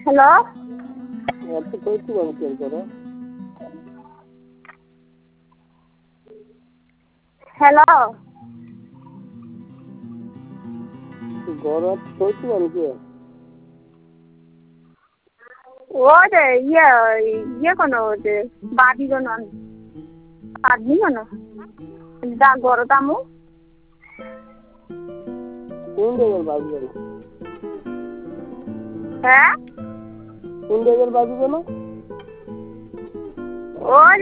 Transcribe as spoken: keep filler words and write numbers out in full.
hello এত কইছি আমি কেন করে হ্যালো গরত কইছি আমি কে ও যে ইয়ে ইয়ে কোনো যে বাদি কোনো বাদি কোনো যা গরতামু কোন জায়গার বাবু জানো হ্যাঁ কোন জায়গার বাবু জানো ও